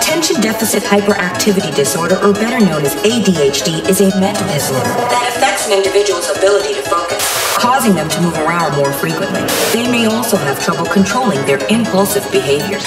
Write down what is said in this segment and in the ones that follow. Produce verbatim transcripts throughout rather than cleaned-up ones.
Attention Deficit Hyperactivity Disorder, or better known as A D H D, is a mental disorder that affects an individual's ability to focus, causing them to move around more frequently. They may also have trouble controlling their impulsive behaviors.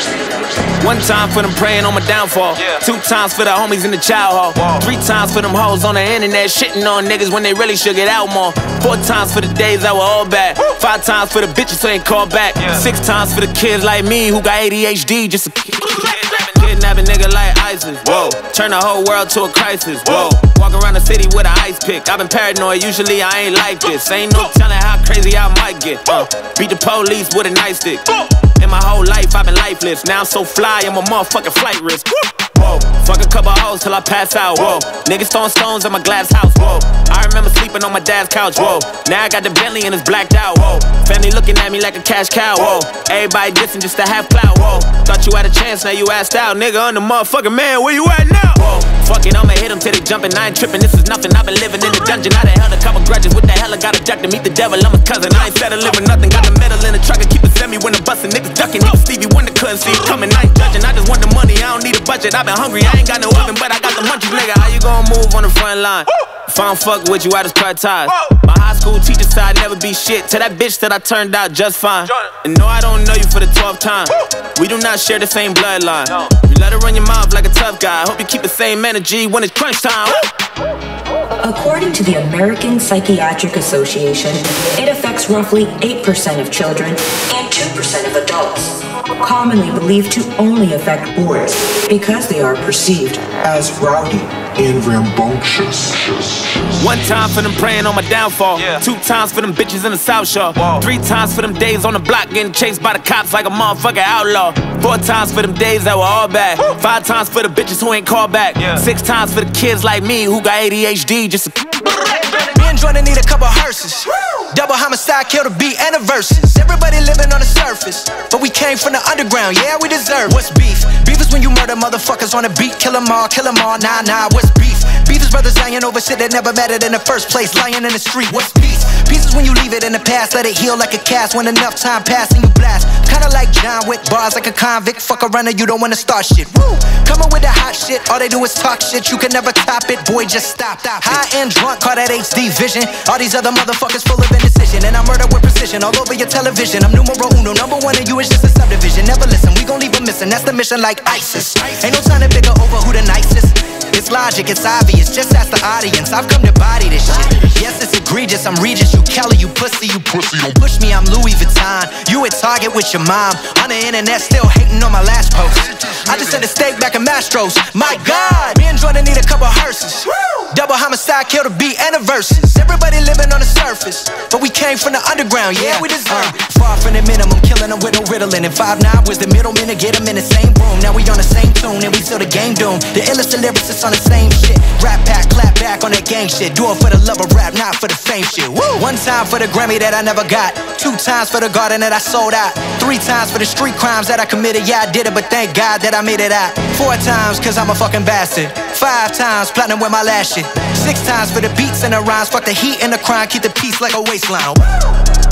One time for them praying on my downfall. Yeah. Two times for the homies in the child hall. Whoa. Three times for them hoes on the internet shitting on niggas when they really should get out more. Four times for the days that were all bad. Woo. Five times for the bitches who ain't called back. Yeah. Six times for the kids like me who got A D H D just to kidnap a nigga like ISIS. Whoa. Turn the whole world to a crisis. Whoa. Walk around the city with an ice pick. I've been paranoid, usually I ain't like this. Ain't no telling how crazy I might get. Uh, beat the police with a nightstick. In my whole life, I've been lifeless. Now I'm so fly, I'm a motherfucking flight risk. Whoa, fuck a couple hoes till I pass out. Whoa, niggas throwing stones at my glass house. Whoa, I remember sleeping on my dad's couch. Whoa, now I got the Bentley and it's blacked out. Whoa, family looking at me like a cash cow. Whoa, everybody dissing just to have clout. Whoa, thought you had a chance, now you asked out. Nigga, I'm the motherfucking man, where you at now? Whoa, fuck it, I'ma hit them till they jumping. I ain't tripping, this is nothing. I've been living in the dungeon. I done held a couple grudges. What the hell I got a jack to meet the devil? I'm his cousin. I ain't settling with nothing. Got the metal in the truck and keep it semi when I'm busting. Niggas ducking. Even Stevie Wonder couldn't see it coming. I ain't judging. I just want the money. I don't need a budget. I've been hungry. I ain't got no oven, but I got the munchies. Nigga, how you gonna move on the front line? If I don't fuck with you, I just cut ties. My high school teacher said I'd never be shit. To that bitch that I turned out just fine. And no, I don't know you for the twelfth time. We do not share the same bloodline. You let her run your mouth like a tough guy. Hope you keep the same energy when it's crunch time. According to the American Psychiatric Association, it affects roughly eight percent of children and two percent of adults, commonly believed to only affect boys because they are perceived as rowdy and rambunctious. One time for them praying on my downfall. Yeah. Two times for them bitches in the South Shore. Whoa. Three times for them days on the block getting chased by the cops like a motherfucking outlaw. Four times for them days that were all bad. Woo. Five times for the bitches who ain't called back. Yeah. Six times for the kids like me who got A D H D just to me and Jordan need a couple hearses. Double homicide, kill the beat and the verses. Everybody living on the surface, but we came from the underground, yeah, we deserve. What's beef? Beef is when you murder motherfuckers on the beat. Kill them all, kill them all, nah, nah, what's beef? Beef is brothers lying over shit that never mattered in the first place. Lying in the street, what's peace? Peace is when you leave it in the past, let it heal like a cast. When enough time passes and you blast. Kinda like John Wick, bars like a convict. Fuck around and you don't wanna start shit. Woo! Coming with the hot shit, all they do is talk shit. You can never top it, boy, just stop. stop High and drunk, call that H D vision. All these other motherfuckers full of indecision. And I murder with precision all over your television. I'm numero uno, number one, and you is just a subdivision. Never listen, we gon' leave them missing. That's the mission like ISIS. Ain't no time to figure over who the nicest. It's logic, it's obvious, just ask the audience. I've come to body this shit. Yes, it's egregious, I'm Regis, you Kelly, you pussy, you pussy. Don't push me, I'm Louis Vuitton. You at Target with your mom. On the internet, still hating on my last post. I just had a steak back in Mastro's. My God, me and Jordan need a couple hearses. Double homicide, kill the beat and the verses. Everybody living on the surface, but we came from the underground, yeah, we deserve it. Far from the minimum, killing them with no riddling. And five nine was the middleman to get them in the same room. Now we on the same tune and we still the game doomed. The illest lyricists on the same shit. Rap pack, clap back on that gang shit. Do it for the love of rap, not for the fame shit. Woo! One time for the Grammy that I never got. Two times for the garden that I sold out. Three times for the street crimes that I committed. Yeah, I did it, but thank God that I made it out. Four times cause I'm a fucking bastard. Five times platinum with my last shit. Six times for the beats and the rhymes. Fuck the heat and the crime. Keep the peace like a waistline. Woo!